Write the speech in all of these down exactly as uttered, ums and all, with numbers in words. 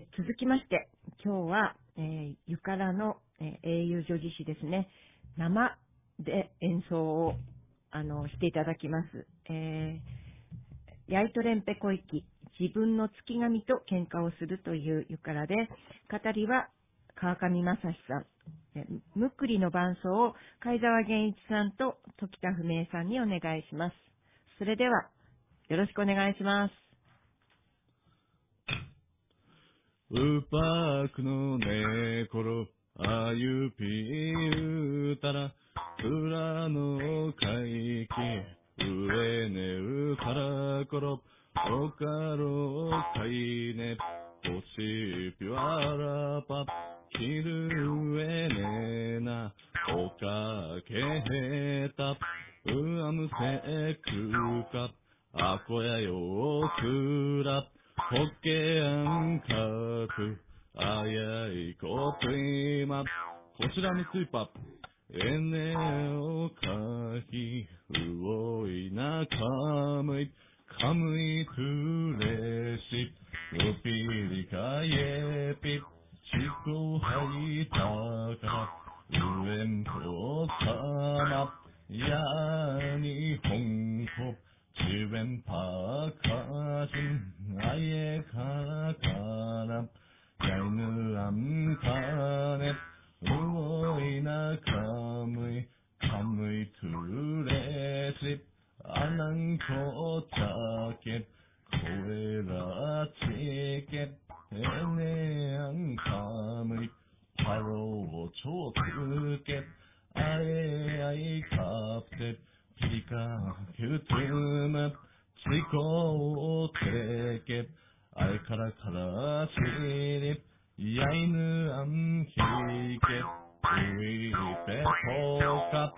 えー、続きまして、今日は、えー、ゆからの、えー、英雄女子詩ですね、生で演奏をあのしていただきます。えー、ヤイトレンペ小粋、自分の月神と喧嘩をするというゆからで、語りは川上正史さん、えー、むっくりの伴奏を貝沢源一さんと時田文江さんにお願いします。それでは、よろしくお願いします。 うぱくのねころあゆぴうたらつらのかいきうえねうからころおかろかいねおしぴわらぱきるえねなおかけへたうあむせくかあこやよくらホッケアンカク、あやいこプリマ、こちらのスーパー、エネオカヒ、うおいなかむい、かむいトゥレシ、ウピリカエピ、チコハイタカ、ウエンポサマ、ヤニホンコ、自分パカシン、あえからから、やいぬあんかね、うおいなかむい、かむいとれし、あなんこちゃけ、こえらちけ、えねあんかむい、パローちょつけ、あえあいかぷて、ピリカキュトゥムチコテケあれからからしりやいぬあんひけういぺぽか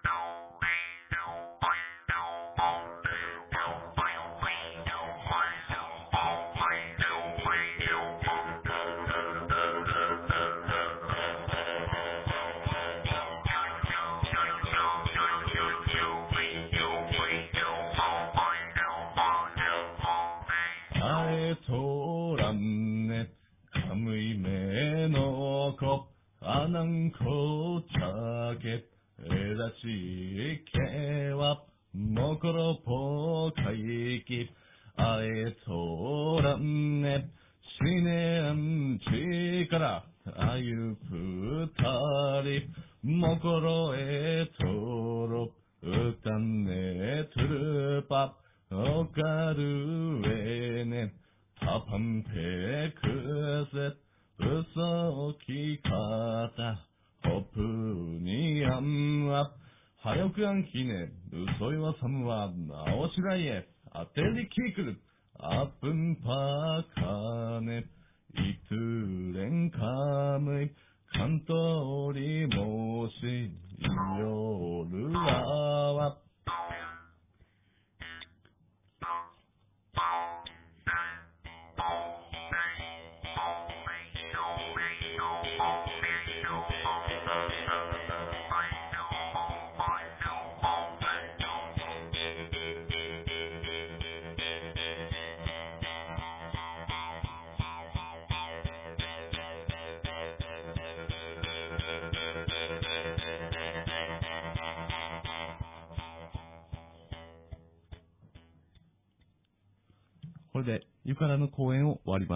あえとらんねかむいめのこあなんこちゃけえらちけはもころぽかいきあえとらんねしねんちからあゆふたりもころえとろうたんねとるぱおかるえねパパンペクセうそきかたホプニアンははよくあんきねうそいわさむはなおしらいえあてりきくるあぷんぱかねいつれんかむいかんとりもしよるわはこれでゆからの講演を終わります。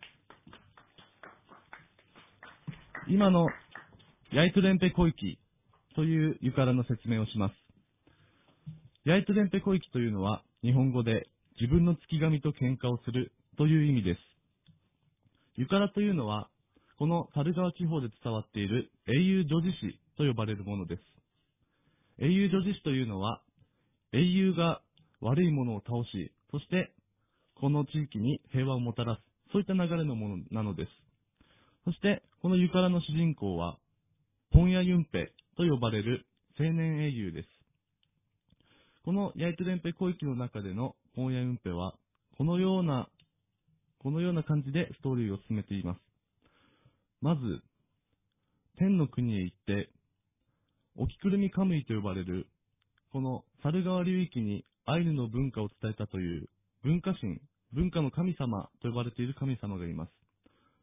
今のヤイトレンペ小粋というゆからの説明をします。ヤイトレンペ小粋というのは日本語で自分の月神と喧嘩をするという意味です。ゆからというのはこの樽川地方で伝わっている英雄女子詩と呼ばれるものです。英雄女子詩というのは英雄が悪いものを倒し、そしてこの地域に平和をもたらす、そういった流れのものなのです。そして、このゆからの主人公は、ポンヤユンペと呼ばれる青年英雄です。このヤイトレンペ小粋の中でのポンヤユンペは、このような、このような感じでストーリーを進めています。まず、天の国へ行って、おきくるみカムイと呼ばれる、この猿川流域にアイヌの文化を伝えたという文化神、文化の神様と呼ばれている神様がいます。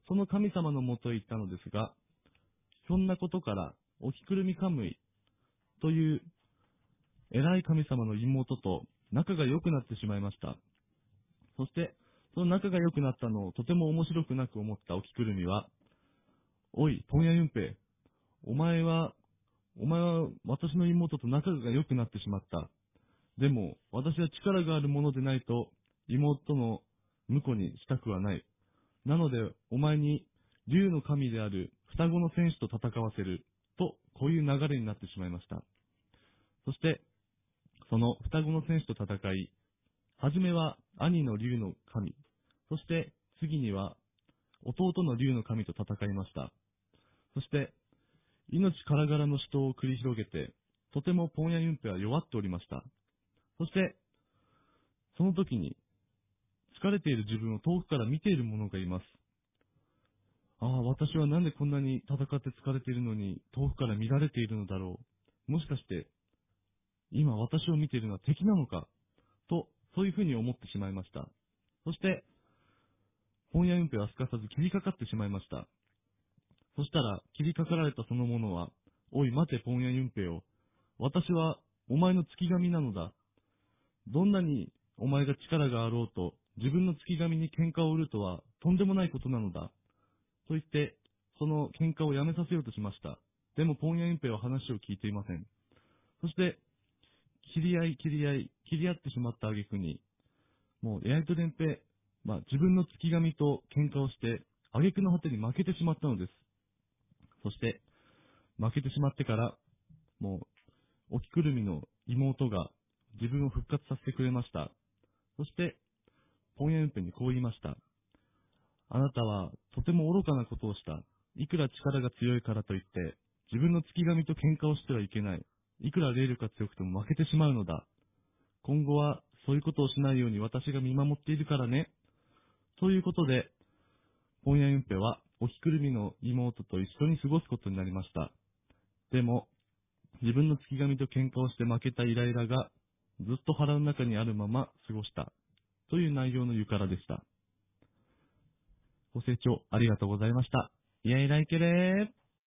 その神様のもとへ行ったのですが、ひょんなことからおきくるみカムイという偉い神様の妹と仲が良くなってしまいました。そして、その仲が良くなったのをとても面白くなく思ったおきくるみは、おい、ポンヤユンペイ、お前は、お前は私の妹と仲が良くなってしまった。でも、私は力があるものでないと、妹の婿にしたくはない。なので、お前に、竜の神である双子の戦士と戦わせる。と、こういう流れになってしまいました。そして、その双子の戦士と戦い、はじめは兄の竜の神、そして次には弟の竜の神と戦いました。そして、命からがらの死闘を繰り広げて、とてもポンヤユンペは弱っておりました。そして、その時に、疲れている自分を遠くから見ている者がいます。ああ、私はなんでこんなに戦って疲れているのに、遠くから見られているのだろう。もしかして、今私を見ているのは敵なのかと、そういうふうに思ってしまいました。そして、ポンヤユンペはすかさず切りかかってしまいました。そしたら、切りかかられたその者は、おい待てポンヤユンペよ。私はお前の月神なのだ。どんなにお前が力があろうと、自分の月神に喧嘩を売るとはとんでもないことなのだ。と言って、その喧嘩をやめさせようとしました。でもポンヤユンペは話を聞いていません。そして、切り合い切り合い、切り合ってしまった挙句に、もうエアイト連平、まあ自分の月神と喧嘩をして、挙句の果てに負けてしまったのです。そして、負けてしまってから、もう、おきくるみの妹が自分を復活させてくれました。そして、ポンヤユンペにこう言いました。あなたはとても愚かなことをした。いくら力が強いからといって、自分の月神と喧嘩をしてはいけない。いくら霊力が強くても負けてしまうのだ。今後はそういうことをしないように私が見守っているからね。ということで、ポンヤユンペはおきくるみの妹と一緒に過ごすことになりました。でも、自分の月神と喧嘩をして負けたイライラがずっと腹の中にあるまま過ごしたという内容のゆからでした。ご清聴ありがとうございました。イエイライケレー。